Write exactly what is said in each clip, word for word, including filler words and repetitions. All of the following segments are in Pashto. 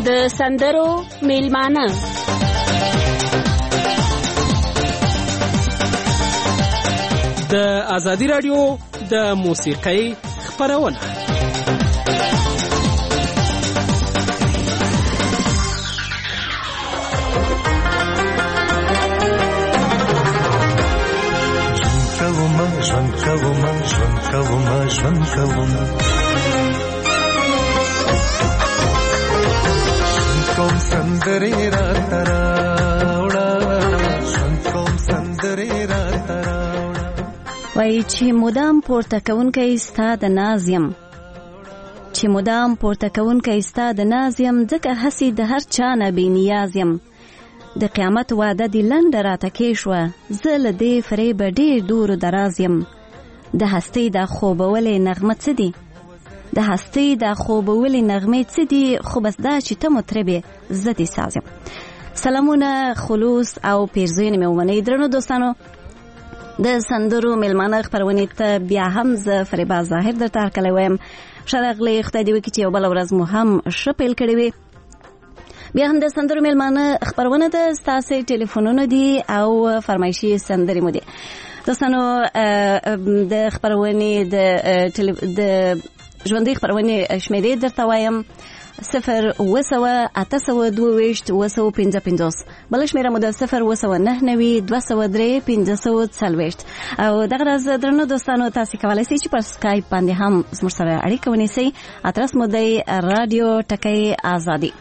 د سندرو میلمانه د آزادی رادیو د موسیقۍ خپرونه. ژوند کوم ژوند کوم ژوند کوم کوم سندرې را تراوړه ژوند کوم سندرې را تراوړه. وای چې مدام پورته کوونکی ستا د ناز یم، چې مدام پورته کوونکی ستا د ناز یم، ځکه هسې د هر چا نه بې نیاز یم. د قیامت وعده دی لنډه راته کې شوه، زه له دې فریبه ډېر دور و دراز یم. د هستۍ دا خوبولې نغمه څه دي، د هستۍ دا خوبولې نغمې څه دي، خو بس دا چې ته مطربې زه دې ساز یم. سلامونه، خلوص او پیرزوینې مې ومنئ. درنو دوستانو، د سندرو میلمانه خپرونې ته بیا هم زه فریبا ظاهر درته هرکلی وایم. ښه راغلې، خدای دې وکړي چې یو بله ورځ مو هم ښه پیل کړې وي. بیا هم د سندرو میلمانه خپرونه ده، ستاسې ټلیفونونه دي او فرمایشي سندرې مو دي. دوستانو، د خپرونې د ژوندۍ خپرونې شمیرې درته وایم: صفر اوه سوه اته سوه دوه ویشت اوه سوه پنځه پنځوس. بله شمیره مو ده صفر اوه سوه نهه نوي دوه سوه درې پنځه سوه څلوېښت. او دغه راز درنو دوستانو، تاسې کولی شئ چې پر سکایپ باندې هم زموږ سره اړیکه ونیسئ. ادرس مو دی رادیو ټکی آزادي.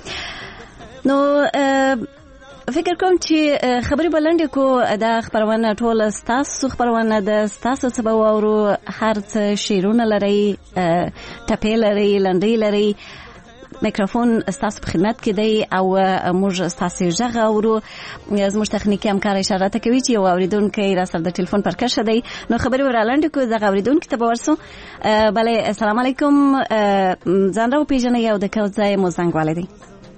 نو فکر کوم چې خبرې به لنډې کو. دا خپرونه ټوله ستاسو خپرونه ده، ستاسو څه به واورو. هر څه شعرونه لرئ، ټپې لرئ، لنډۍ لرئ. میکروفون ستاسو په خدمت کې دی او موږ ستاسو غږ اورو. زموږ تخنیکي همکار اشاره ته کوي چې یو اورېدونکی را سره د ټلیفون پر کرښه دی. نو خبرې ور لنډې کو، دغه اورېدونکي ته به ورسو. بله، السلام علیکم، ځان را وپېژنئ او د کوم ځای مو زنګ والی دی؟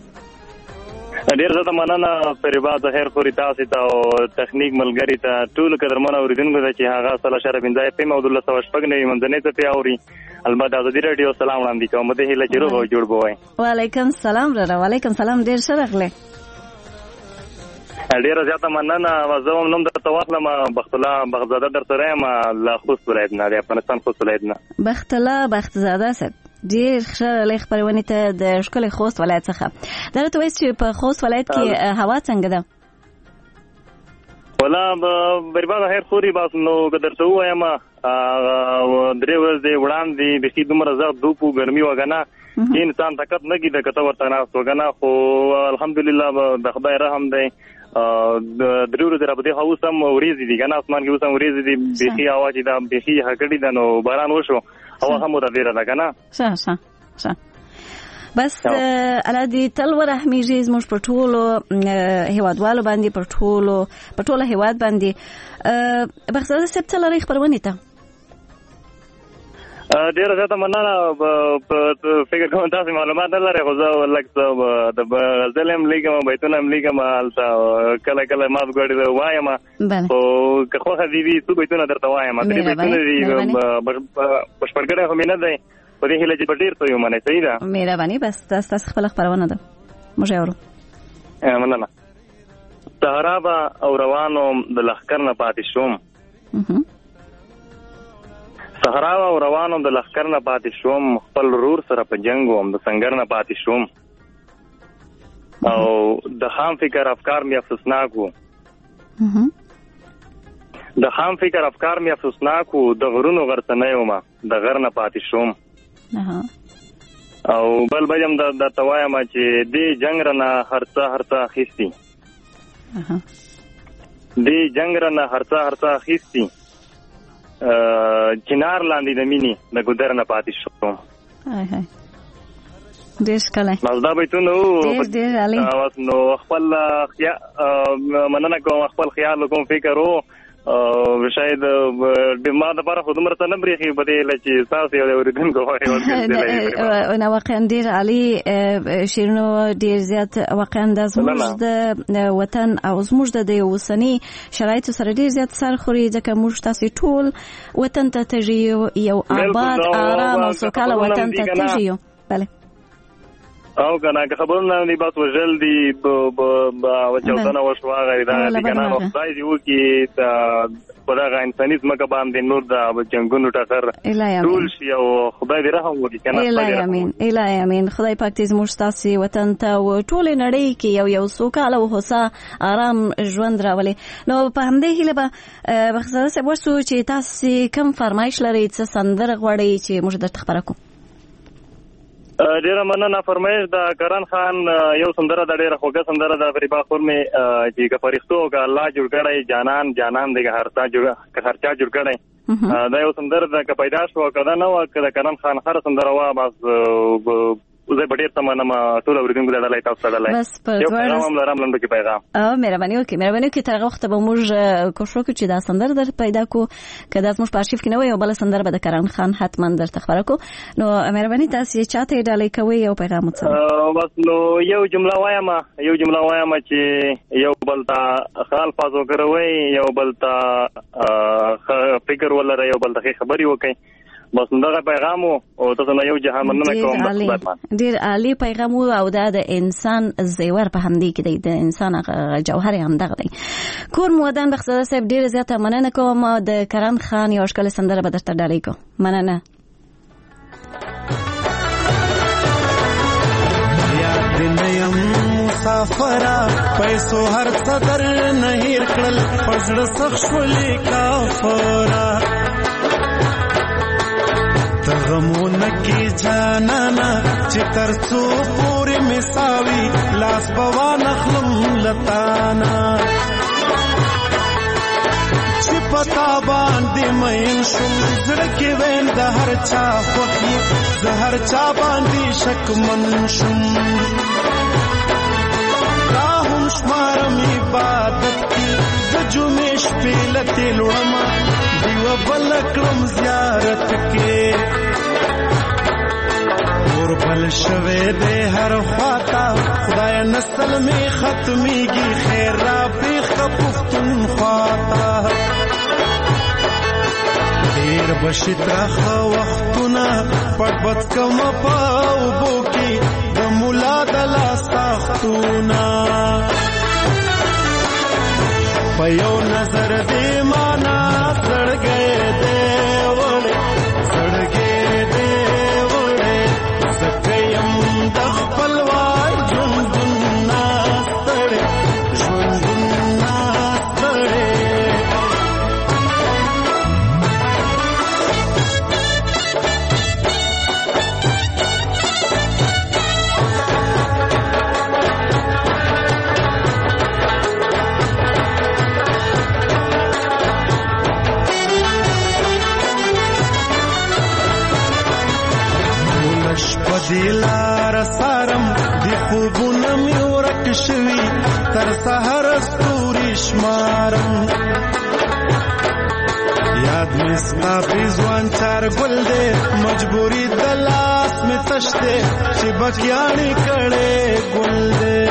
ډیر زړه مننه فریبا ظاهر خوري تاسو ته او تخنیک ملګری ته ټول قدرمن اوریدونکو ته چې هغه سره شرف انځای په موضوع سره شپږ نه منځنۍ ته پیاوري. البته آزادی رادیو سلام وړاندې کوم، د هیله چې روغ جوړ بوای. وعلیکم سلام را وعلیکم سلام، ډیر ښه راغلی. ډیر زیاته مننه. زه هم نوم درته واخلم، بخت الله بختزاده در سره یم له خوست ولایت نه، د افغانستان خوست ولایت نه. بخت الله بختزاده صاحب، ډیر ښه لږ خپرونې ته د ښکلي خوست ولایت څخه. دا راته وایي چې په خوست ولایت کې هوا څنګه ده؟ ولا فریبا ظاهر خوري بس نو که درته ووایم درې ورځې وړاندې بیخي دومره زغ دوپ و ګرمي وه که نه، چې انسان طاقت نه کېده که ته ورته ناست و که نه. خو الحمدلله د خدای رحم دی، درې ورځې را په دې خوا اوس هم ورېځې دي که نه، اسمان کې اوس هم ورېځې دي. بیخي هوا چې دا بیخي هکړې ده، نو باران وشو، هوا هم متغیره ده که نه. ښه ښه ښه. بس الله دې تل ورحمیږي زموږ په ټولو هیوادوالو باندې، په ټولو په ټوله هیواد باندې. بختزاده صاحب، څه لرئ خپرونې ته؟ ډېره زیاته مننه. فکر کوم تاسې معلومات نه لرئ، خو زه لږ څه د غزل هم لیکم، بیتونه هم لیکم، هلته کله کله مات ګوډې وایم. خو که خوښه دې وي څو بیتونه درته وایم. درې بیتونه دي، بشپړ کړی خو مې نه دی، په دې هیله چې په ډېر څه یې ومنئ. صحیح ده؟ مهرباني. بس ستاسو خپله خپرونه ده، موږ یې اورو. مننه. صحرا به او روانو د لښکر نه پاتې شوم، صحرا او روانو د لښکر نه پاتې شوم، خپل رور سره په جنګ وم، د سنګر نه پاتې شوم. او د خام فکر افکار مې افسوسناک وو، د خام فکر افکار مې افسوسناک وو، د غرونو غرڅنی ومه، د غر نه پاتې شوم. او بل بجم درته وایم چې دې جنګ رانه هر څه هر څه اخیستي، دې جنګ رانه هر څه هر څه اخیستي، چنار لاندې د مینې د ګودر نه پاتې شوم. ډېر ښکلی. بس دا بیتونه وو، نو خپل مننه کوم، خپل خیال کوم، فکر وو. شاید ما دپاره خو دومره څه نه برېښي په دې هیله چې ستاسو یو د اورېدونکو خوښې. نه، واقعا ډېر عالي شعرونه، ډېر زیات واقعا دا زموږ د وطن او زموږ د اوسني شرایطو سره ډېر زیات سر خوري، ځکه موږ تاسې ټول وطن ته تږي یو، یو آباد، آرام او سوکاله وطن ته تږي یو. بله او کنه که خبرونه نه بس وجل دي او چوتنه وشو هغه دا دي کنه خدای دی وکي په دغه انساني ځمکه باندې نور د جنگونو ټکر ټول شي او خدای دې رحم وکړي کنه الهي امين الهي امين خدای پاک دې زموږ تاسو وطن ته او ټول نړۍ کې یو یو سوکاله او هوسا آرام ژوند راولي. نو په همدې هیله به بخزاده صاحب ورسو چې تاسو کوم فرمایش لرئ څه سندره غواړئ چې موږ درته خبره کوو؟ ډیره مننه. فرمایش د کرن خان یو سندره د ډیره خوږه سندره د غریبا خورمه چې که فرښتو که الله جوړ کړی جانان جانان دغه هرڅا جوړ که هرچا جوړ کړی دا یو سندره د که پیدا شو کدا نه و که د کرن خان هر سندره وا بس زه به ډېر تمنم ټول اورېدونکو ته ډالۍ تاسو ته ډالۍ بس په پیغام هم لرم لنډو کې پیغام او مهرباني وکړئ مهرباني وکړئ تر هغه وخته به موږ کوشش وکړو چې دا سندره در پیدا کړو که دا زموږ په ارشیف کې نه وي او بله سندره به د کرن خان حتما درته خبره کړو. نو مهرباني تاسو چاته یې ډالۍ کوئ او پیغام وڅه بس نو یو جمله وایم یو جمله وایم چې یو بل ته ښه الفاظ وکاروئ یو بل ته فکر ولرئ یو بل ته خبرې وکړئ بس دغه پیغام او تاسو نه یو جهان مننه کوم. ډیر عالی پیغام او دا د انسان زیور په همدې کې دی د انسان جوهر هم دغه دی. کور مودان بخزاده صاحب ډیر زیاته مننه کوم د کرن خان یو اشکال سندره به درته ډالۍ کوم. مننه. یاد نیم مسافرا پیسو هر صدر نه هیر کړل پزړه سخت شولې کافرا تغمون کی جانانا چې ترڅو پورې مساوي لاس بوان خلم لتانا چې پتا باندې مین شم زړه کې وین د هر چا خوخي د هر چا باندې شک من شم راهم شمارم عبادت کی د جمعې شپې لته لوړم دیو بل کړم زیارت کې اور بل شوه دې هر خواتا خدای نسل می ختميږي خیر را بیخ پختون خواتا ډیر بشترخ وختونه پټ پټ کم پاو بوکي د مولا د لاس تختونه په یو نظر دې معنا سړ گئے دې وړې سړ گئے دې وړې زکیم د خپلوار ژوندون ناستړې ژوندون ناستړې دلار سارم دی خوبونه می ورک شوی تر سحر ستوري شمارم یاد می ستا پیزوان چار گل دے مجبوری دلاس می تشتے چی بکیانی کڑے گل دے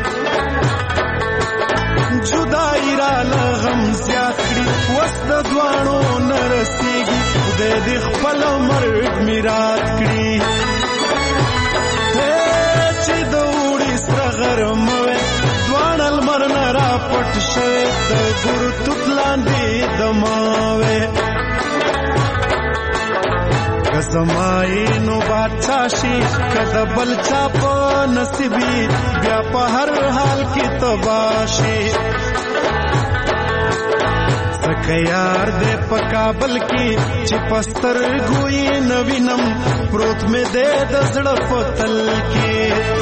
جدائی را لغم زیاد کری وست دوانو نرسیگی دے دی خپل مرگ میرات کری چې دوړي سرغرم دوان المر نرا پټ شوه د ګور توتلاندې دماوه کزمای نو بادشاہي کده بل چا په نصیبي بیا په هر حال کې تباشي سکه یار دې په کابل کې چې پستر ګوي نوینم پروت مې دې د زړه پتل کې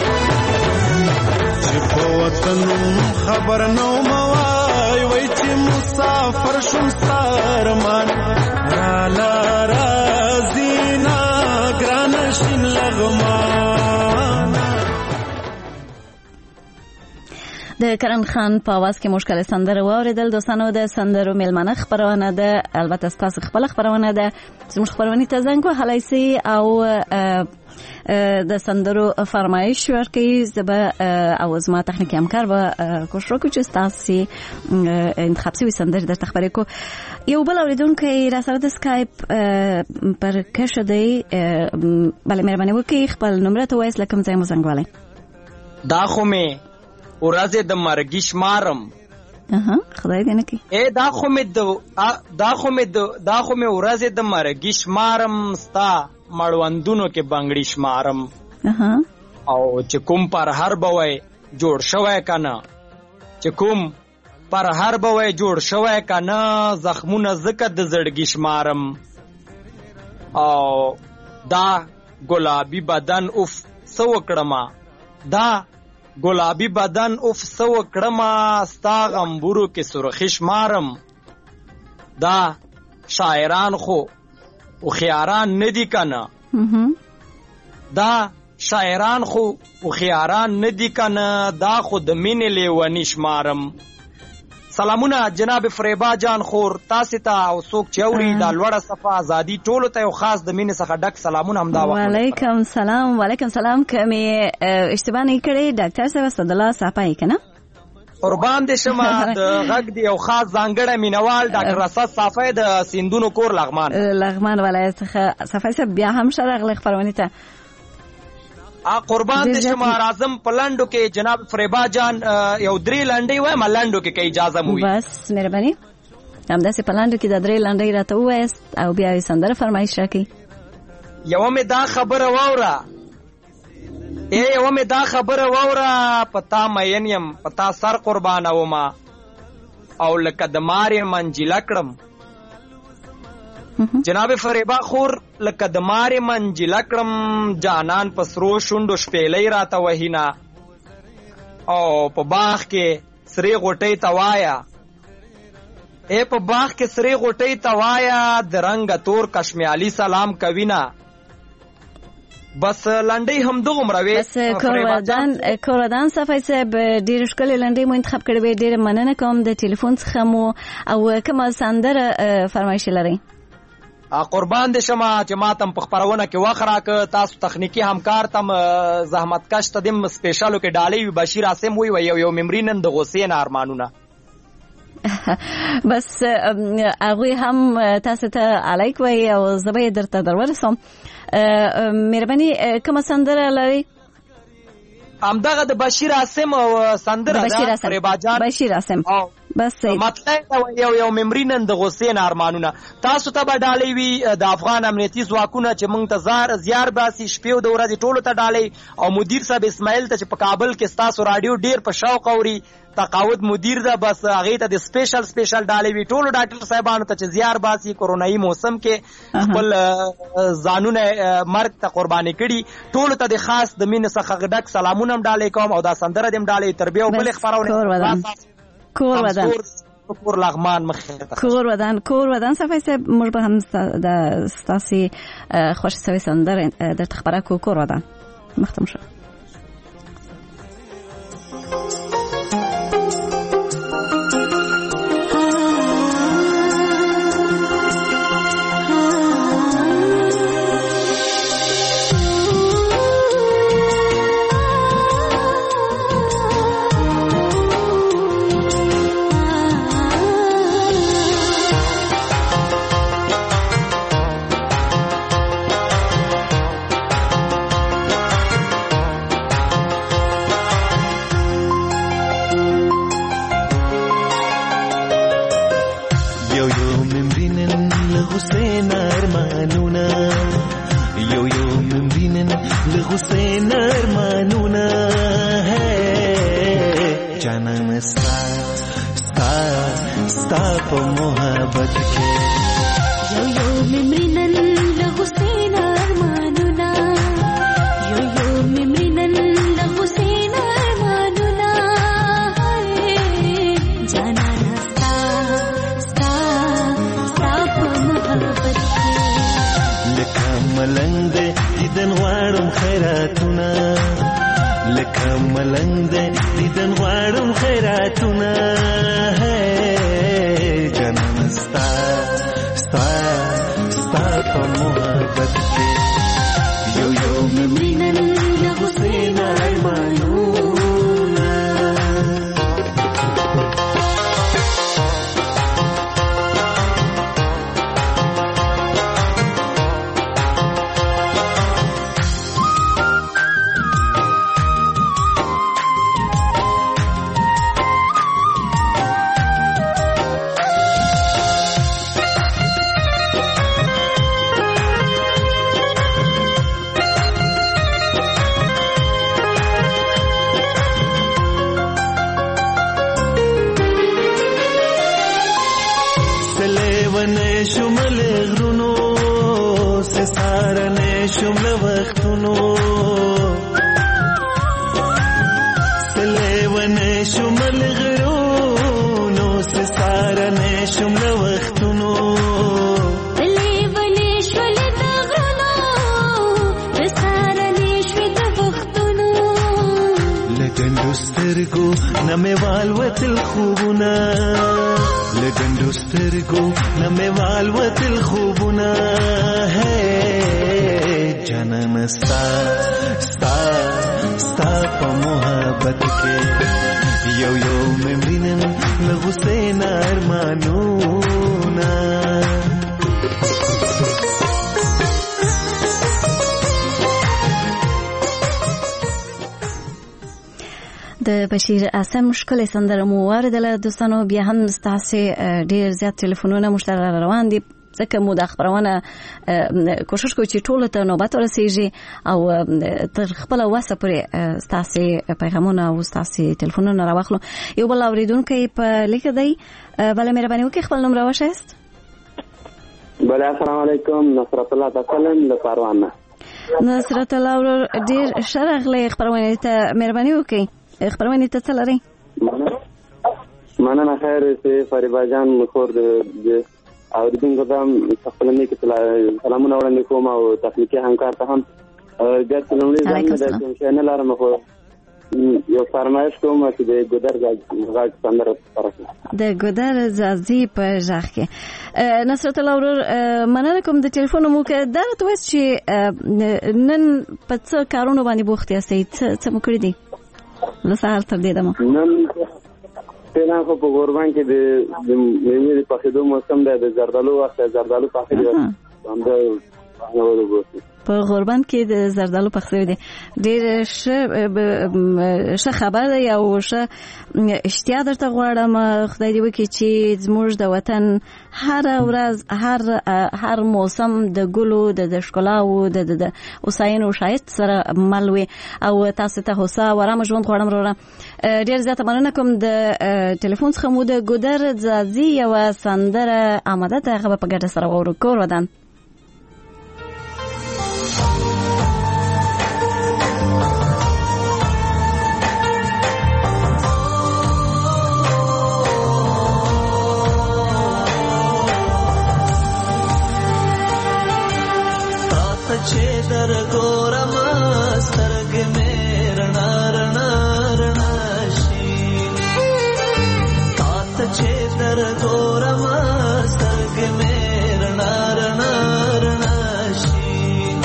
چې په وطن خبر نو موای وای چې مسافر شوم سارمان را لا رازینا ګران شین لغمان. د کرن خان په आवाज کې مشکل سندره واوریدل. دوستانو د سندرو میلمانه خبرونه ده، البته تاسو خپل خبرونه ده زموږ خبرونه ته زنګ وهلای سي او د سندرو فرمایش ورکړي. زبا او زما تخنیکی همکار به کوشش وکړي چې تاسو انتخاب شوی سندره درته خبرې کو. یو بل اوریدونکو را سره د اسکایپ پر کښه دی، بله مهرباني وکړئ خپل نمبر ته وایس لکه ځای مو زنګ والئ. دا خو مې ورځې د مرګي شمارم. اها خدای دې نه کړي. ای دا خو مې دا خو مې دا خو مې ورځې د مرګي شمارم، ستا مړوندونو کې بنګړي شمارم. اها او چې کوم پر هر بوي جوړ شوی کنه، چې کوم پر هر بوي جوړ شوی کنه، زخمونه زکه د زړګي شمارم. او دا ګلابي بدن اف سو کړما، دا ګلابي بدن اف سو کړما، ستا غمبورو کې سرخی شمارم. دا شاعران خو او خیاران ندی کنه، دا شاعران خو او خیاران ندی کنه، دا خو د مینې لیونی شمارم. سلامونه جناب فریبا جان خور، تاسو ته او څوک چې اوري دا لوړه صفه ازادي ټولو ته او خاص د مینې څخه ډک سلامونه هم دا وخت. وعلیکم سلام. وعلیکم سلام. کمه اشتباه نه کړی ډاکټر صاحب صد الله صافای کنه قربان دې شمه. د غږ دی او خاص ځانګړی مینوال ډاکټر اسد صافی د سیندونو کور لغمان لغمان ولایت څخه. صافی صاحب بیا هم شرغله خبرونه ته ا قربان دې شمه. راځم پلانډو کې جناب فریبا جان یو درې لنډي وایم لنډو کې کې اجازه مو وي. بس مهرباني همداسې پلانډو کې د درې لنډي راته وایست او بیا یې سندره فرمایش راکړي. یو مې دا خبره واوره، ای یو مې دا خبره واوره، پتا مین یم پتا سر قربان اوما او لکه د مارې منجله کړم. جناب فریبا خور لکه د مارې منجله کړم، جانان په سرو شونډو شپېلۍ راته وهینا، او په باغ کې سرې غوټۍ ته وایا، ای په باغ کې سرې غوټۍ ته وایا، د رنګ تور کشمیالي سلام کوینا. بس لنډۍ هم دغومره وې. بس کورودان کورودان صفای صاحب ډېر ښکلې لنډۍ مو انتخاب کړې وې، ډېره مننه کوم د ټلیفون څخه مو. او کومه سندره فرمایش لرئ؟ قربان دې شمه چې ما تم په خپرونه کې وخت راکړ، تاسو تخنیکی همکار تم زحمتکش ته دم سپیشالو کې ډالۍ وي بشیر عاصم وی یو یو ممبري نن د غوسې نه ارمانونه. بس هغوی هم تاسو ته علیک وی او زه به درته درورسم. مهرباني کومه سندره لرئ؟ همدغه د بشیر عاصم او سندره ده فریبا جان. بشیر عاصم بس مطلب یو یو ممبري نن د غوسې نه ارمانونه. تاسو ته به ډالۍ وي د افغان امنیتي ځواکونه چې موږ ته زار زیار باسي شپې او د ورځې ټولو ته ډالۍ، او مدیر صاحب اسماعیل ته چې په کابل کې ستاسو رادیو ډیر په شوق اوري، تقاعد مدیر ده، بس هغه ته د سپیشل سپیشل ډالۍ وي. ټولو ډاکټر صاحبانو ته چې زیار باسي کورونایي موسم کې خپل ځانونه مرګ ته قرباني کړي، ټولو ته د خاص د مینې څخه ډک سلامونه هم ډالۍ کوم او دا سندره دې هم ډالۍ تربیه او بلې خپرونه کور ودان کور لغمان مخه کور ودان کور ودان صفای صاحب موږ به هم د ستاسي خوش سوي سندره د خبره کو کور ودان مختم شو. لکه ملنګ دی دیدن غواړم خیراتونه جانان ستا ستا ستا په محبت کې یو یو مې مینه له غوسې نه ارمانونه شمله وختونو سلیونه شمله غرونو سسارنه شمله وختونو سلیونه شمله غرونو سسارنه شمله وختونو لګندو سترګو نمه والوتل خوبونه لګندو سترګو نمه والوتل خوبونه جانان ستا ستا ستا په محبت کې یو یو مې وینم له غوسې نه ارمانونه د بشیر اعظم ښکلې سندره مو واردله دوستانو. بیا هم ستاسې ډېر زیات ټلیفونونه موږ ته روان دي ځکه مو دا خپرونه کوشش کوو چې ټولو ته نوبت ورسیږي او تر خپله وسه پورې ستاسې پیغامونه او ستاسې ټلیفونونه راواخلو. یو بل اورېدونکی په لیکه دی. بله مهرباني وکړئ خپل نوم راوښایاست. بله السلام علیکم. نصرت الله تسلم له کاروان نه. نصرت الله ورور ډېر ښه راغلی خپرونې ته. مهرباني وکړئ خپرونې ته څه لرئ؟ مننه. خیر چې فریبا جان خور د اوریدونکو ته خپل نیکه سلامونه وړاندې کوم او تخنیکي همکار ته هم ګټ لومړی ځان د کوم شي نه لرم خو یو فرمایش کوم چې د ګودر غاښ سندره پرته د ګودر زازي په ځخ کې. نصرت الله ورور مننه کوم د ټلیفون مو کې دا ته وایي چې نن په څه کارونه باندې بوخت یاستئ؟ څه مو کړی دي له سهار تر دې دمه؟ نن پینا خو په غوربان کې د میوې د پخېدو موسم دی. د زردالو وخت زردالو پخې دی هم د په غوربان کې د زردالو پخې دی. ډېر ښه خبر دی او ښه اشتیا درته غواړم. خدای دې وکړي چې زموږ د وطن هر ورځ هر هر موسم د ګلو د ښکلاو د اوساینو ښایست سره مل وي او تاسو ته هوسا او ارامه ژوند غواړم وروره. ډېر زیاته مننه کوم. د ټلیفون څخه مو د ګودر زازي یوه سندره آماده ده، هغه به په ګډه سره واورو. کور ودان چې در ګورم سترګې مې رڼا رڼا رڼا شي، تا ته چې در ګورم سترګې مې رڼا رڼا رڼا شي،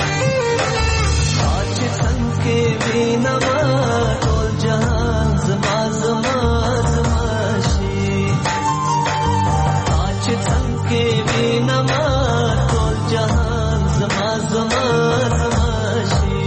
تا چې څنګه وینم ټول جهان زما زما زما شي، تا چې څنګه وینم ټول جهان زما زما زما شي.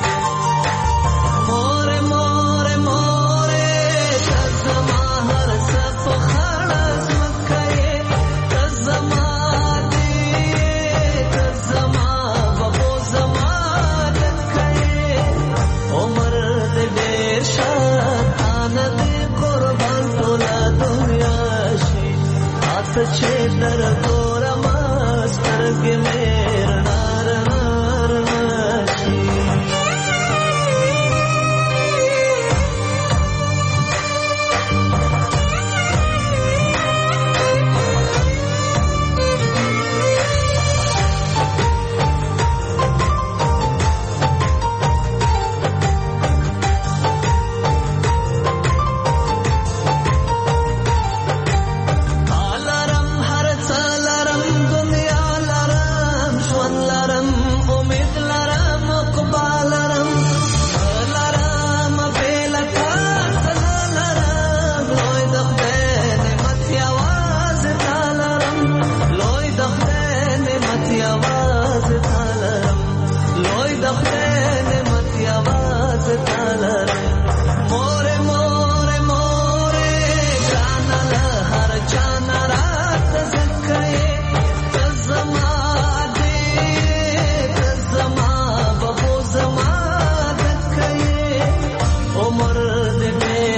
مور مور مور تزما هر صف خلاص مکه تزما دې تزما بابو زما دکه عمر دې شان دې قربان ټول دنیا شي، هات چې در ګورم سترګې مې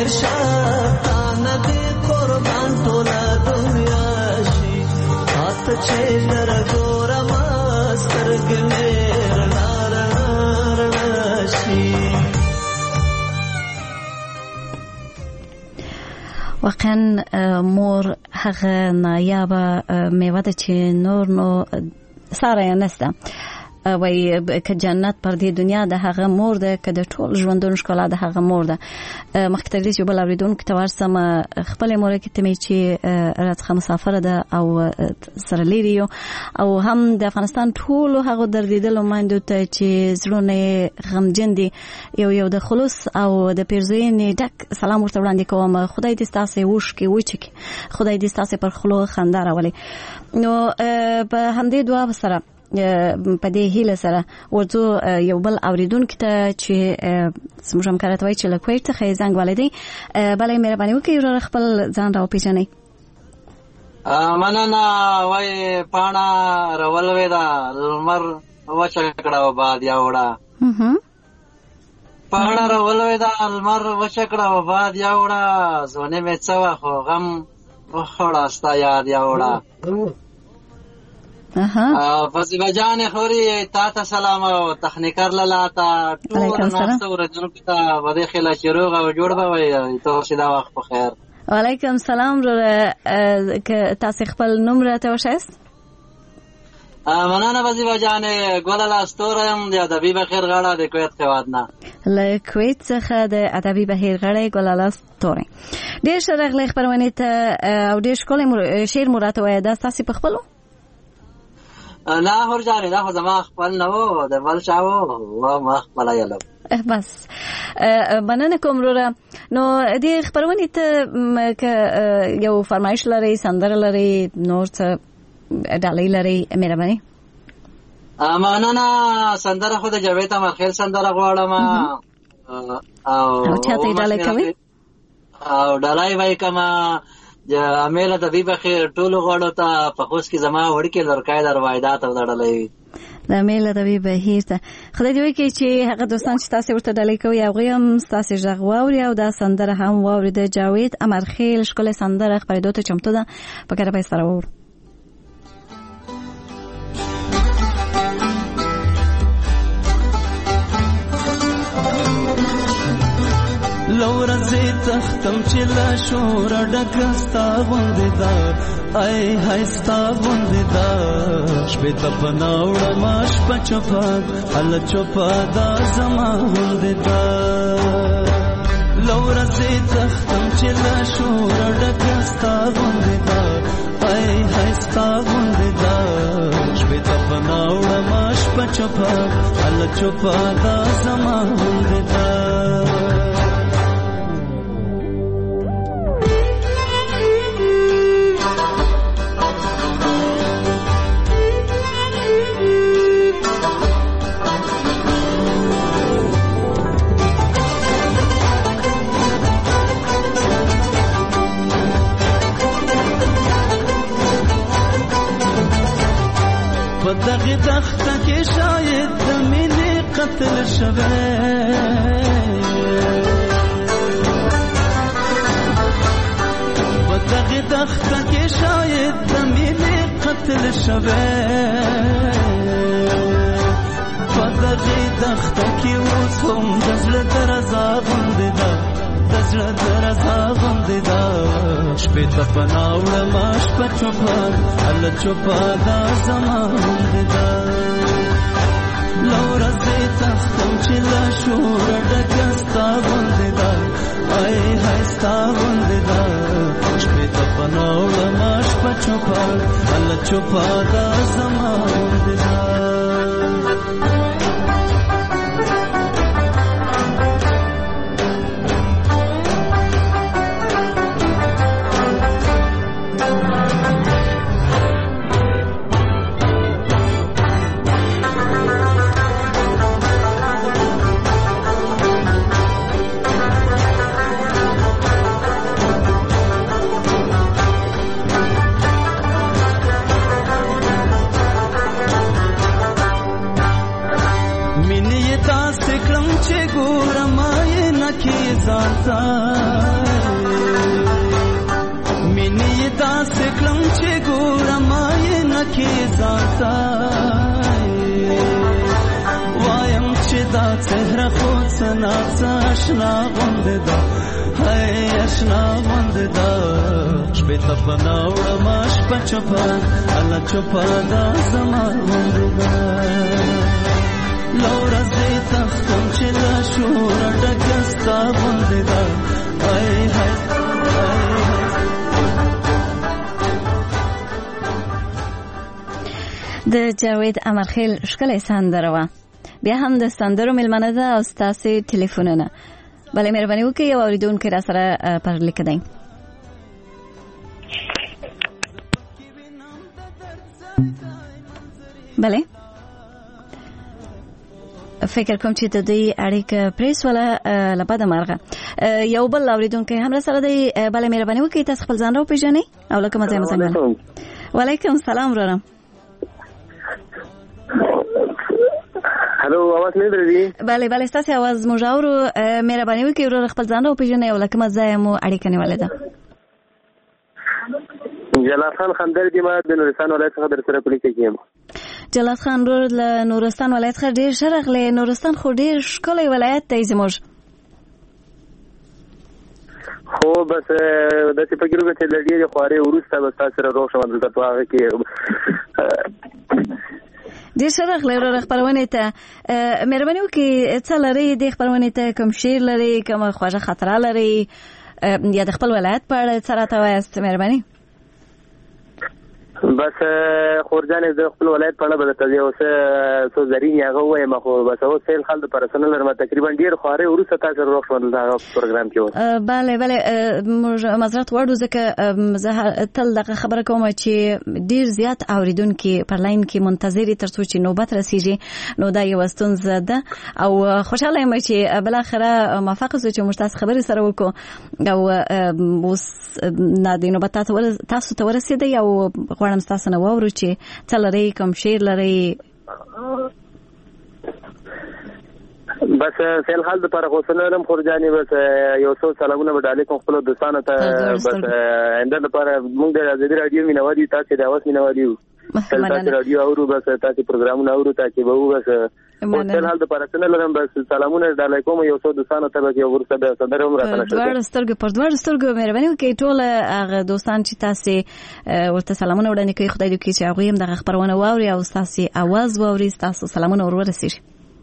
تیر شاتانه دې قربان ټوله دنیا شي تاسو چې لرګورم سترګې مې رڼا رڼا شي. واقعا مور هغه نایابه میوه ده چې نور نو ساره یې نسته وای که جنت پر دې دنیا د هغه مور ده که د ټول ژوندون ښکلا د هغه مور ده. مخکې تر دې چې بل اورېدونکو ته ورسم خپلې مورکې ته مې چې راڅخه مسافره ده او سره لرې یو او هم د افغانستان ټولو هغو دردېدلو میندو ته چې زړونه یې غمجن دي یو یو د خلوص او د پیرزوینې ډک سلام ورته وړاندې کوم. خدای دې ستاسې اوښکې وچکي، خدای دې ستاسې پر خلو خندا راولي. نو په همدې دعا سره په دې هیله سره ورځو یو بل اوریدونکو ته چې زموږ همکاره ته وایي چې له کویټ څخه یې زنګ وهلی دی. بله مهرباني وکړئ وراره خپل ځان راوپېژنئ. مننه. وایي پاڼه راولوې ده لمر وچه کړه و باد یا وړه پاڼه راولوې ده لمر وچه کړه و باد یا وړه زونې مې څه وه خو غم وخوړه ستا یاد یا وړه. فضیبه جان خوري تا ته سلام او تخنیکر لاله تا ټول ناست ورځونکو ته بده خلا چې روغ او جوړ به وي ته شي دا وخت په خیر. وعلیکم سلام. که تاسو خپل نوم راته وښایست؟ مننه فضیبه جان ګولاله ستورم د ادبي بخیر غاړه د کویت هېواد نه. له کویت څخه د ادبي بهیر غړی ګولاله ستوري ډېر ښه راغلی خپرونې ته او ډېر ښکلی شعر مو راته وایه. دا ستاسې په خپلو؟ نه هر جانې دا خو زما خپل نه و د بل چا و ما خپله یلم. بس مننه کوم وروره. نو دې خپرونې ته که یو فرمایش لرئ، سندره لرئ، نور څه ډالۍ لرئ مهرباني؟ مننه. سندره خو د جاوید امرخیل سندره غواړم او چاته یې ډالۍ کوئ؟ او ډالۍ به یې کومه امیله د بی بخیر ټولو غواړو ته په خوست کې زما وړکې لړکای د روایدات او د ډالۍ وي د امیله د بی بخیر ته. خدای دې وکړي چې هغه دوستان چې تاسې ورته ډالۍ کوئ هغوی هم ستاسې غږ واوري او دا سندره هم واوري. د جاوید امرخیل ښکلې سندره خپرېدو ته چمتو ده، په ګډه به یې سره واورو. لورځې تختم چې لا شوره ډکه ستا غوندې ده ای های ستا غوندې ده شپې ته په ناوړه شپه چوپه هله چوپه دا زما غوندې ده. لورځې تختم چې لا شوره ډکه ستا غوندې ده ای های ستا غوندې ده شپې ته په ناوړه شپه چوپه هله چوپه دا زما غوندې ده. دغه دخته کې شاید د مینې قتل شوی په دغه دخته کې شاید د مینې قتل شوی په دغه دخته کې اوس هم د زړه درزا غوندې ده د زړه درزا غوندې ده شپې ته په ناوړه شپه چوپه هله چوپه دا زما غوندې ده. لورځې تختم چې لا شوره ډکه ستا غوندې ده ای های ستا غوندې ده شپې ته په ناوړه شپه چوپه هله چوپه دا زما غوندې ده. ځان ته سای وایم چې دا څهره خو څه ناڅه اشنا غوندې ده هی اشنا غوندې ده شپې ته پناه وړمه شپه چوپه الله چوپه دا زما غوندې ده له ورځې تښتم چې له شوره ډکه ستا غوندې ده هی هی د جاوید امرخیل ښکلی سندره وه. بیا هم د سندرو میلمنه ده او ستاسې ټلیفونونه. بله مهرباني وکړئ یو اورېدونکی را سره پر لیکه دی. بله فکر کوم چې د دوی اړیکه پرېسوله له بده مرغه. یو بل اورېدونکی هم را سره دی. بله مهرباني وکړئ تاسو خپل ځان را وپېژنئ او له کومه ځایه مو زنګ وهلی. وعلیکم سلام وراره. هلو اواز نه درځي؟ بله بله ستاسې اواز موږ اورو. مهرباني وکړئ وراره خپل ځان را وپېژنئ او له کومه ځایه مو اړیکه نیولې ده. جلال خان خندردي ما د نورستان ولایت څخه در سره په لیکه کې یم. جلال خان ورور له نورستان ولایت څخه ډېر ښه راغلی. نورستان خو ډېر ښکلی ولایت دی زموږ. خو بس داسې فکر وکړه چې له ډېرې خوارۍ وروسته به ستا سره روغ شم دلته په هغه کې. ډېر ښه راغلی وروره خپرونې ته. مهرباني وکړئ څه لرئ دې خپرونې ته؟ کوم شعر لرئ؟ کومه خوږه خاطره لرئ؟ یا د خپل ولایت په اړه څه راته وایاست؟ مهرباني. بس خورجانې د خپل ولایت په اړه به درته یو څه څو زرین هغه ووایم. خو بس اوس فعل حال دپاره څه نه لرم. تقریبا ډېر خوارۍ وروسته تا سره روغ شوم دلته هغه پروګرام کې اوس. بله بله موږ معذرت غواړو ځکه زه تل دغه خبره کوم چې ډېر زیات اورېدونکي پر لاین کې منتظر دي تر څو چې نوبت رسیږي. نو دا یوه ستونزه ده او خوشحاله یم چې بالاخره موفقه شو چې موږ تاسو خبرې سره وکړو او اوس د نوبت تاسو ته ورسېدی او غواړم ستاسو نه واورو چې څه لرئ، کوم شعر لرئ. بس فعل حال دپاره خو څه نه لرم خورجانې. بس یو څو سلامونه به ډالۍ کوم خپلو دوستانو ته. بس آینده دپاره موږ د ازادي راډیو مینوال یو، تاسې د اواز مینوال یو. تل تاسې راډیو اورو، بس تاسې پروګرامونه اورو تاکې به وو. بس فعل حال دپاره څه نه لرم. بس سلامونه ډالۍ کوم یو څو دوستانو ته. بس یو وروسته بیا سندره هم راته نشته. دواړو سترګو پر دواړو سترګو مهرباني وکړئ ټول هغه دوستان چې تاسې ورته سلامونه وړاندې کوي، خدای دې وکړي چې هغوی هم دغه خپرونه واوري او ستاسې اواز واوري، ستاسو سلامونه ور ورسېږي.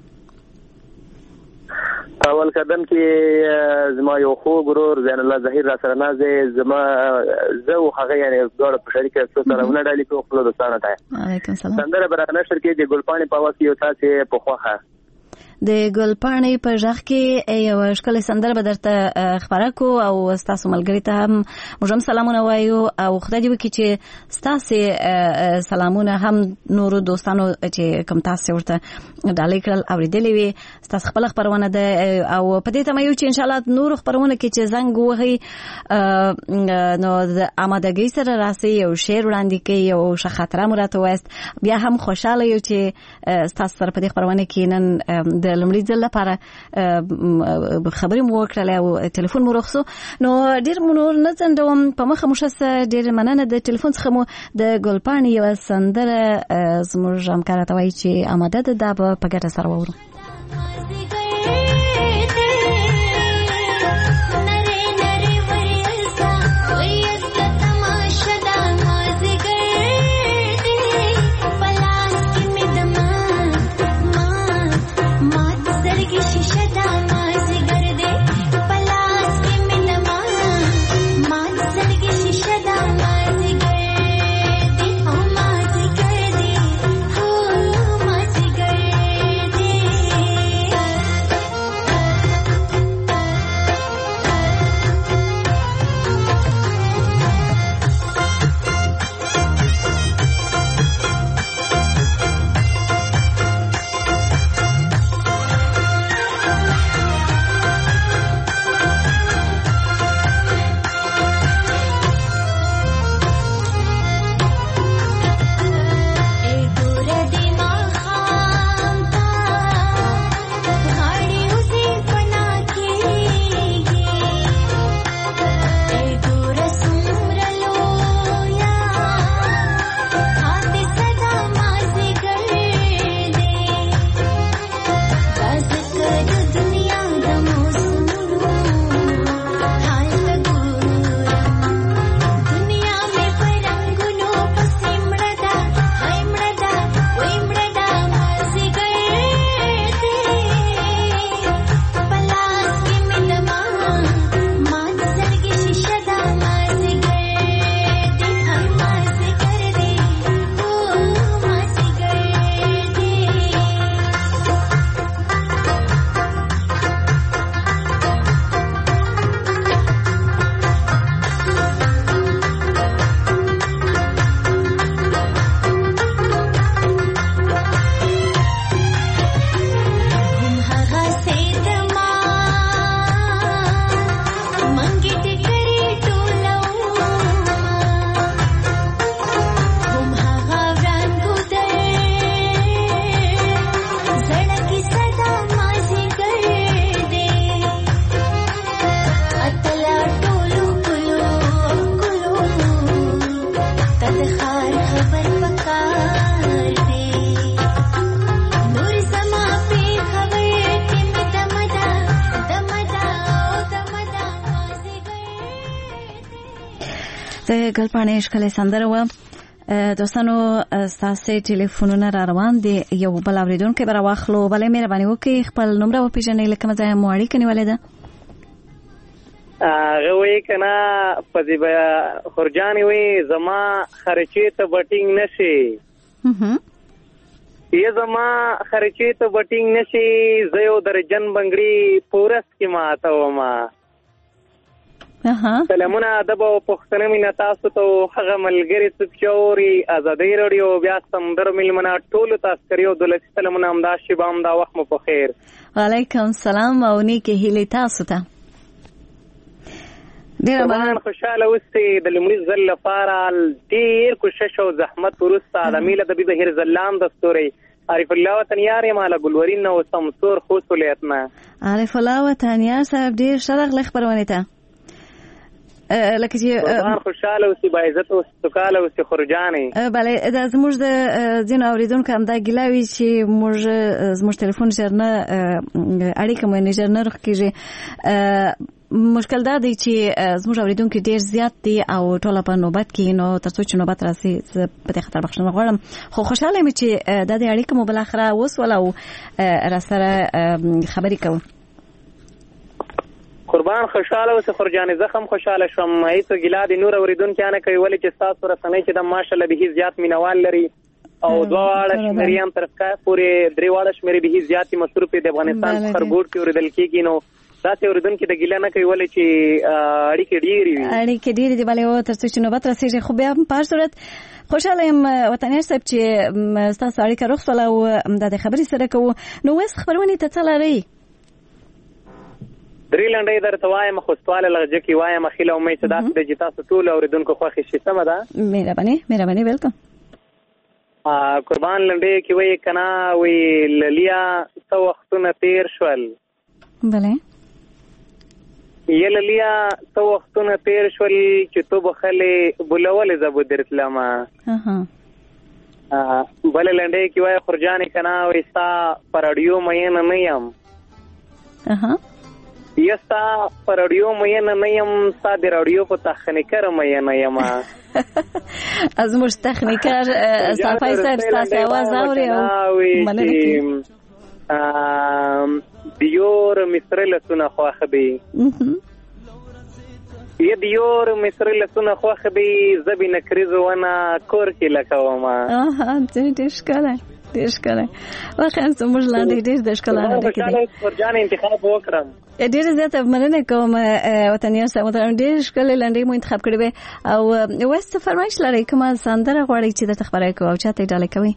په اول قدم کې زما یو خوږ ورور زین الله ظهیر را سره ناست دی. زما زه او هغه یعنې دواړه په شریکه څو سلامونه ډالۍ کوو خپلو دوستانو ته. وعلیکم سلام. سندره به راته نشر کړي د ګلپاڼې په اواز کې یو تاسې په خوښه. د ګلپاڼې په غږ کې یو ښکلی سندره به درته خپره کړو او ستاسو ملګري ته هم موږ هم سلامونه وایو او خدای دې وکړي چې ستاسې سلامونه هم نورو دوستانو چې کوم تاسې ورته ډالۍ کړل اورېدلې وي. ستاسو خپله خپرونه ده او په دې تمه یو چې انشاءالله نورو خپرونه کې چې زنګ ووهئ نو د آمادګۍ سره راسئ، یو شعر وړاندې کوئ، یو ښه خاطره مو راته وایاست. بیا هم خوشحاله یو چې ستاسو سره په دې خپرونه کې نن د لومړي ځل لپاره خبرې مو وکړلې او ټلیفون مو رخصو. نو ډېر مو نور نه ځنډوم، په مخه مو ښه ډېر مننه. د ټلیفون څخه مو د ګلپاڼې یوه سندره زموږ همکار راته وایي چې آماده ده، دا به په ګډه سره واورو. Oh د ګلپاڼې ښکلې سندره وه. دوستانو ستاسې ټلیفونونه را روان دي. یو بل اورېدونکی به راواخلو. بلې مهرباني وکړئ خپل نوم راوپېژنئ له کومه ځایه مو اړیکه نیولې ده. هغه وایي که نه فضیبه خورجانې وایي زما خرچې ته به ټینګ نه شي یه زما خرچې ته به ټینګ نه شي زه یو درجن بنګړي په ورځ کې ماتومه. سلامونه ادب او پښتنه مینه تاسو ته هغه ملګري څوک چې اوري ازادۍ راډیو بیا سمندر میلمنه ټولو ته عسکري او دولتي سلامونه همدا شیبه همدا وخت مو په خیر. وعلیکم سلام او نیکې هیلې تاسو ته. ډېره مننه. خوشحاله اوسئ. د لومړي ځل لپاره ډېر کوشش او زحمت وروسته د میله د بهیر زلام د ستوري عارف الله وطنیار یم له ګلورین او سمسور خوست ولایت نه. عارف الله وطنیار صاحب ډېر ښه راغلی خپرونې ته. لکه چې خوشحاله اوسئ باعزت او سوکاله اوسئ خورجانې. بله دا زموږ د ځینو اورېدونکو همدا ګیله وي چې موږ زموږ ټلیفون ژر نه اړیکه مو یې ژر نه رخ کېږي. مشکل دا دی چې زموږ اورېدونکي ډېر زیات دي او ټوله په نوبت کې نو تر څو چې نوبت راسي زه په دې خاطر بخښنه غواړم. خو خوشحاله یم چې دا د اړیکه مو بالاخره وسوله او راسره خبرې کوو. قربان خوشاله اوسه خورجانې. زه هم خوشاله شوم. هیڅ ګیله د نور اورېدونکي نه کوي ولې چې ستاسو رسنۍ چې د ماشاءالله به زیات مینوال لري او دوه واړه شمېرې هم تر ښکاره پورې درې واړه شمېرې به زیاتې مصروفې د افغانستان په خرګوټ کې اورېدل کېږي نو داسې اورېدونکي د ګیله نه کوي ولې چې اړیکې ډېرې وي. اړیکې ډېرې دي بلې او تر څو چې نوبت رسېږي. خو بیا په هر صورت خوشحاله یم وطنیار صاحب چې ستاسو اړیکه روغ شوله او دا د خبرې سره کوو. نو اوس خپرونې ته څه لرئ؟ درې لنډۍ درته وایم خو ستواله لهجه کې وایم. هیله امید چې داسې ده چې تاسو ټول اورېدونکو خوښې شي. سمه ده؟ مهرباني مهرباني ویلکم. قربان لنډۍ کې وایي که نه وایي للیا څه وختونه تېر شول. بله یه للیا څه وختونه تېر شول چې تو بخلې بلولې زه به درتلمه. بله لنډۍ کې وایي خورجانې که نه وایي ستا په راډیو مینه نه یم. یا ستا په راډیو مینه نه یم ستا د راډیو په تخنیکر مینه یم. زموږ تخنیکر صافی صاحب ستاسې اواز اوري او مننه کوي. دیور مصر لسونه خوښه دی یه دیور مصر لسونه خوښه دی زه بې نکریزو ونه کور کې لکومه. ډېر ښکلی ډېر ښکلی. واقعا زموږ لاندې ډېر د ښکلا ډکې دي. خورجانې انتخاب وکړم. ډېره زیاته مننه کوم وطنیار صاحب. ډېر ښکلې لنډۍ مو انتخاب کړې وې او اوس څه فرمایش لرئ؟ کومه سندره غواړئ چې درته خپره کړو او چا ته یې ډالۍ کوئ؟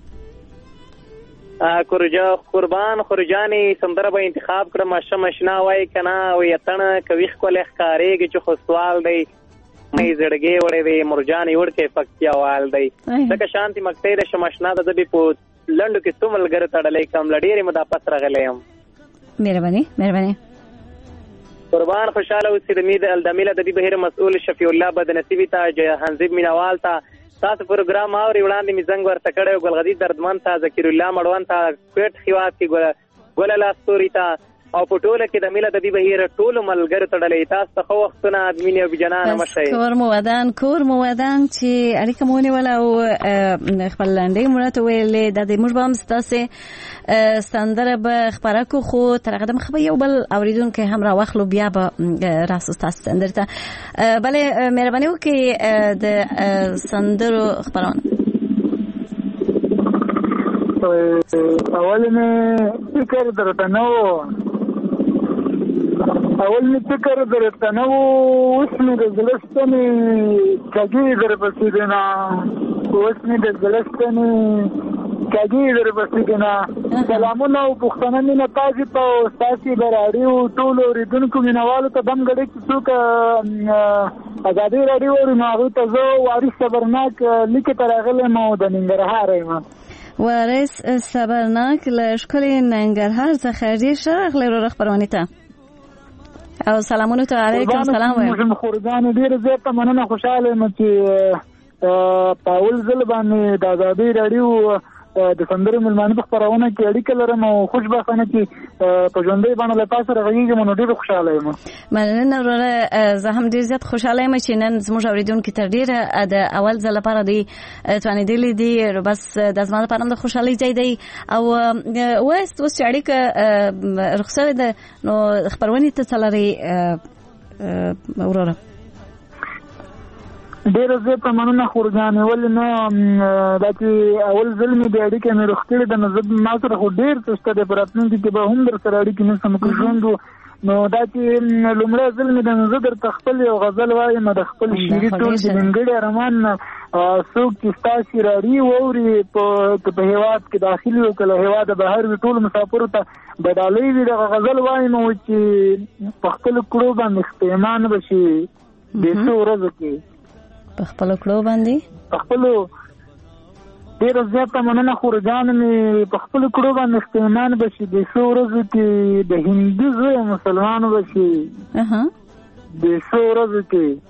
قربان خورجانې سندره به انتخاب کړم. اشم اشنا وایي که نه وایي اتڼ کوي ښکلی ښکارېږي چې خو سوال دی مې زړګې وړی دی مرجانې وړکی پکتیا وال دی ځکه شانتي مکتۍ د شم اشنا ده. زه بې په لنډو کې څو ملګرو ته ډالۍ کوم. له ډېرې موده پس راغلی یم. مهرباني مهرباني. قربان خوشحاله اوسئ. د میله ادبي بهیر مسؤل شفیع الله بدنصیبي ته جهانزیب مینوال ته تاسو پروګرام اوري وړاندې مې زنګ ورته کړی او ګلغدي دردمن ته ذکر الله مړوان ته کوټ خیوات کې ګوله لاستوري ته او په ټوله کې د میله ادبي بهیر ټولو ملګرو ته ډالۍ. تاسو ته ښه وختونه ادمینې او بجنانه مه شئ. کور مو ودان کور مو ودان چې اړیکه مو ونیوله او خپل لنډۍ مو راته ویلې. دا د موږ به هم ستاسې سندره به خپره کړو خو تر هغه دمخه به یو بل اورېدونکی هم راواخلو بیا به راسو ستاسو سندرې ته. بلې مهرباني وکړئ د سندرو خپرونه. اول مې فکر درته نه و اول مې فکر درته نه و اوس مې د زړه ستنې کږې درپسې دي نه اوس مې د زړه ستنې کږې درپسې دي نه. سلامونه او پښتنه مینه تاسو ته او ستاسې د راډیو ټولو اورېدونکو مینوالو ته دم ګډې چې څوک ازادي راډیو اوري نو هغوی ته زه وارث صبرناک لیکې ته راغلی یم او د ننګرهار یم. وارث صبرناک له ښکلې ننګرهار څخه ډېر ښه راغلی وروره خپرونې ته او سلامونو ته علیکم سلام وایم. خورجانې ډېره زیاته مننه. خوشحاله یم چې په اول ځل باندې د ازادۍ راډیو د سندرو ملمانه په خپرونه کې اړیکه لرم او خوشبختانه چې په ژوندۍ باندې له تاسو سره غږیږم نو ډېر خوشاله یم. مننه وروره، زه هم ډېر زیات خوشاله یم چې نن زموږ اورېدونکي تر ډېره د اول ځل لپاره دوی توانېدلي دي. بس د زما لپاره هم د خوشحالۍ ځای دی او وایست اوس چې اړیکه رخصت ده نو خپرونې ته څه لرئ وروره؟ ډېره زیاته مننه خورجانې، ولې نه دا چې اول ځل مې د اړیکې مې روغ کړې ده نو زه ما سره خو ډېر څه شته دی، په راتلونکي کې به هم در سره اړیکې نیسم که ژوند و. نو دا چې لومړی ځل مې ده نو زه درته خپل یو غزل وایم د خپل شعري ټول د نیمګړي ارمان نه څوک چې ستا شراري واوري په هېواد کې داخلي وي که له هېواده بهر وي ټولو مسافرو ته بدالۍ وي. دغه غزل وایم چې په خپلو کړو باندې ختیمان به شي د څو ورځو کې په خپلو کړو باندې په خپلو ډېره زیاته مننه خورجان مې په خپلو کړو باندې ختیمان به شي د څو ورځو کې د هندو زوی مسلمانو به شي د څو ورځو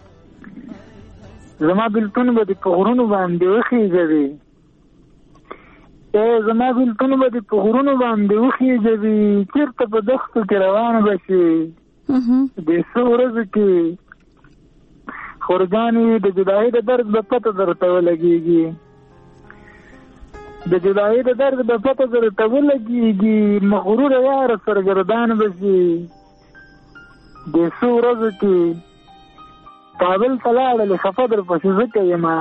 کې زما بېلتون به دې په غرونو باندې وخېږوي ای زما بېلتون به دې په غرونو باندې وخېږوي چېرته په دښتو کې روان به شي د څو ورځو کې خورجانې د جدایي د درد به پته درته ولګېږي د جدایي د درد به پته درته ولګېږي مغروره یاره سرګردان به شي د څو ورځو کې کابل ته لاړلې خفه درپسې ځکه یمه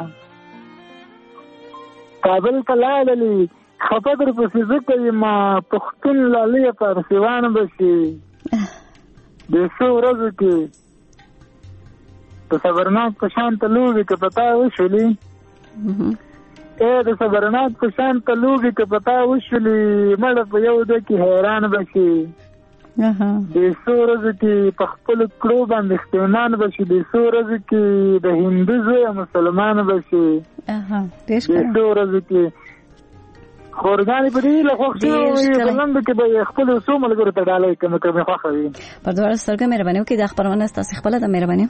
کابل ته لاړلې خفه درپسې ځکه یمه پښتون لاليه پارسیوان به شي د څو ورځو کې د صبرناک په شان ته لوبې که پتا وشولي ای د صبرناک په شان ته لوبې که پتا وشولي مړه په یو ده کې حیران به شي د څو ورځو کې په خپلو کړو باندې ختیمان به شي د څو ورځو کې د هندو زوی مسلمان به شي د څو ورځو کې خورګانې په دې له خوښ شوي په لنډو کې به یې خپلو څو ملګرو ته ډالۍ کوم که مې خوښه وي. پر دواړه سترګه مهرباني وکړئ دا خپرونه ستاسې خپله ده. مهرباني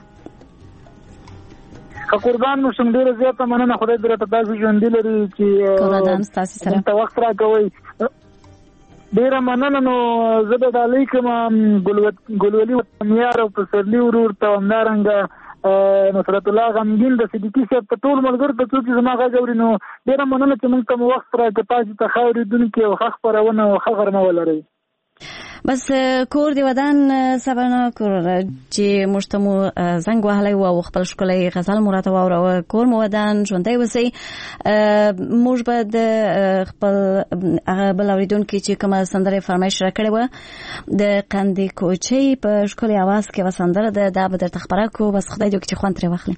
که قربان مو شم ډېره زیاته مننه خدای دې راته داسې ژوندي لري چې دلته وخت راکوئ. ډېره مننه. نو زه به ډالۍ کوم ګلولي میار او پسرلي ورور ته همدارنګه نصرت الله غمګین د صدیقي صاحب ته ټول ملګرو ته څوک چې زما غږ اوري نو ډېره مننه چې موږ ته مو وخت راکړه تاسو ته ښه اورېدونکي او ښه خپرونه او ښه غرمه ولرئ. بس کور دی ودان سبانا کور چې موږ ته مو زنګ وهلی و او خپل ښکلی غزل مو راته واوروه. کور مو ودان ژوندی اوسئ. موږ به د خپل هغه بل اورېدونکي چې کومه سندره یې فرمایش راکړې وه د قندې کوچۍ په ښکلي اواز کې یوه سندره ده دا به درته خپره کړو. بس خدای دې وکړي چې خوند ترې واخلئ.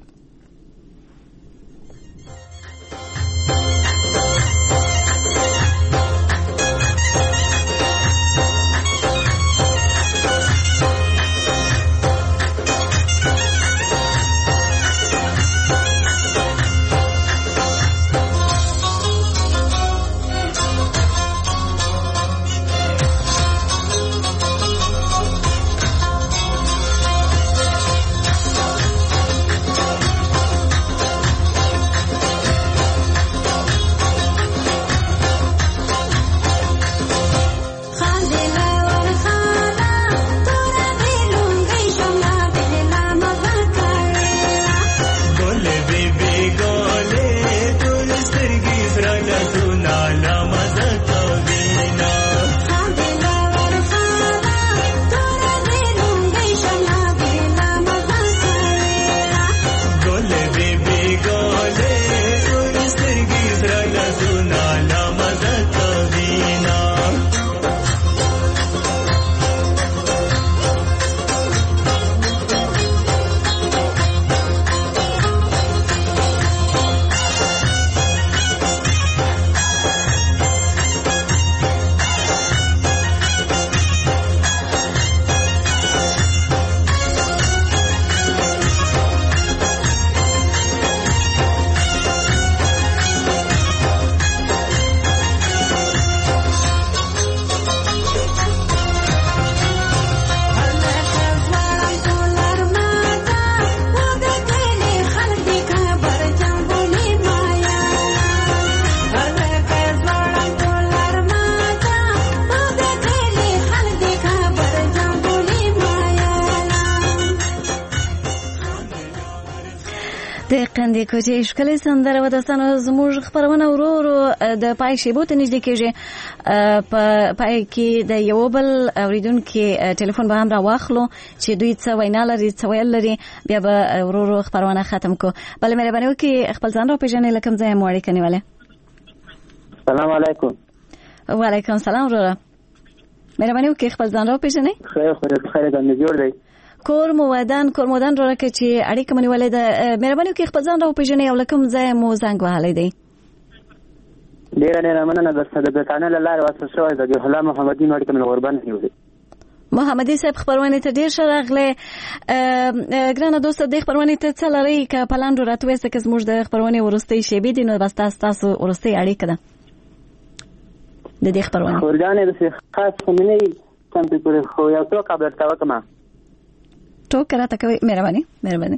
د قندې کوچې ښکلې سندره و دوستانو. زموږ خپرونه ورو ورو د پای شیبو ته نږدې کېږي. په پای کې د یو بل اورېدونکي ټلیفون به هم راواخلو چې دوی څه وینا لري څه ویل لري، بیا به ورو ورو خپرونه ختم کړو. بله مهرباني وکړئ خپل ځان راپېژنئ له کوم ځایه مو اړیکه نیولې. سلام علیکم. وعلیکم سلام وروره. مهرباني وکړئ خپل ځان راپېژنئ. خیر خیر خیر دې جوړ دی. کور مو ودان کور مو ودان وروره چې اړیکه مو نیولې ده. مهرباني وکړئ خپل ځان راپېژنئ او له کوم ځایه مو زنګ وهلی دی. ډېره ډېره مننه درڅه د برټانیې له لارې وصل شوی د جوهلا محمدي نو اړیکه مې له غوربند نیولې. محمدي صاحب خپرونې ته ډېر ښه راغلی. ګرانه دوسته دې خپرونې ته څه لرئ که په لنډو راته ووایاست که زموږ د خپرونې وروستۍ شیبې دي نو بس تاسو ستاسو وروستۍ اړیکه ده د دې خپرونې. خورجانې داسې خاص خو مې نه وي سم پرې پورې خو یو څوک به درته وکړم. ټوکه راته کوئ. مهرباني مهرباني.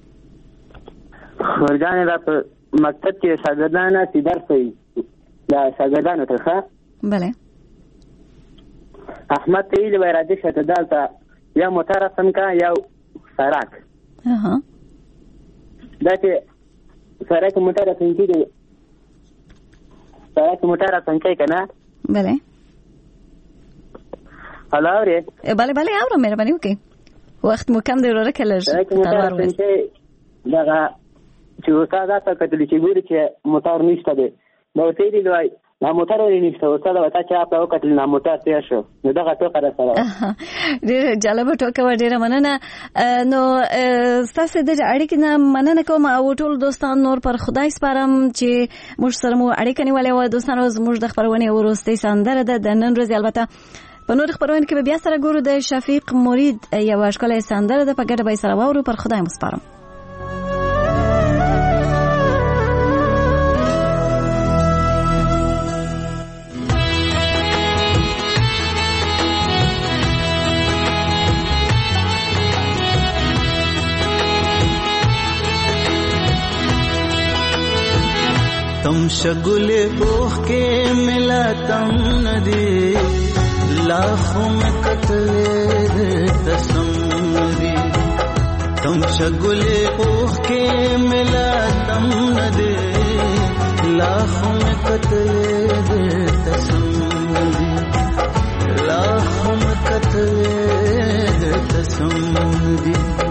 خورجانې دا په مکتب کې شاګردان ناستي درس کوي دا شاګردانو ته ښه. بله. احمد ته ویلي وای راځه شه ته دلته یا موټر رسم کا یا سړک. اها دا چې سړک موټر رسم کېږي سړک موټر رسم کوي که نه. بله. هلو اورې؟ بله بله اورم. مهرباني وکړئ وخت مو کم دی وروره که لږ تلوار وایست. دغه چې استاد راته کتلي چې ګوري چې موټر نشته دی دا ورته یې وایي دا موټر ولې نشته استاده تا چې راته وکتل دا موټر تېر شو نو دغه ټوکه راسره ډېره جالبه ټوکه وه. ډېره مننه. نو ستاسې د اړیکې نه مننه کوم او ټول دوستان نور پر خدای سپارم چې موږ سره مو اړیکه نیولې وه. دوستانو زموږ د خپرونې وروستۍ سندره ده د نن ورځې. البته په نور خبرونه کې به بیا سره ګورو. د شفیق مرید یو ښکلی سندره ده په ګډه به یې سره واورو. پر خدای مو سپارم. تم شگلے اوہ کے ملا تم ندی لاکھوں میں قتل تصوری. تم شگلے اوہ کے ملا تم ندی لاکھوں میں قتل تصوری. لاکھوں میں قتل تصوری.